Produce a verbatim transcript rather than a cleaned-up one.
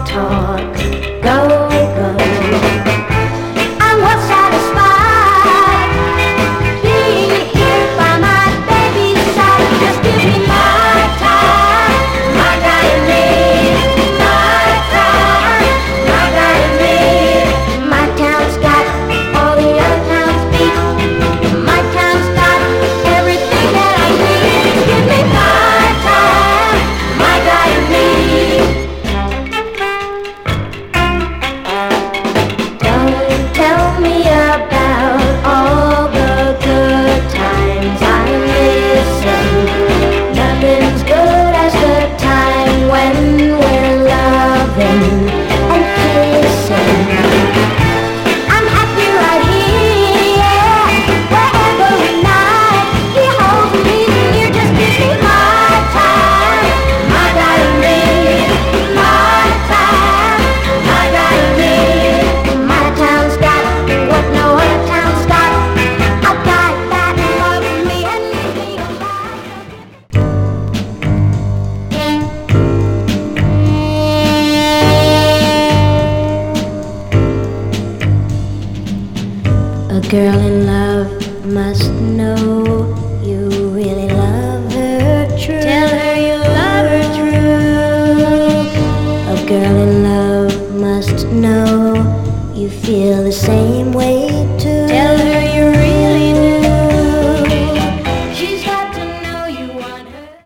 talk, go, go. I'm well satisfied being here by my baby's side. Just give me my time, my guy and me. My time, my guy and me. My town's got all the other towns beat. My town's got everything that I need. Give me my time, my guy and me. Don't tell me about all the good times I'm missing. Nothing's good as the time when we're loving and kissing. I'm happy right here, yeah, where every night he holds me near. Just gives me my time, my guy and me. My time, my guy and me. My town's got what no other town's got. A guy that loves me and leaves me alone. A girl in love must know you really love her true. Tell her you love her true. A girl in love must know you feel the same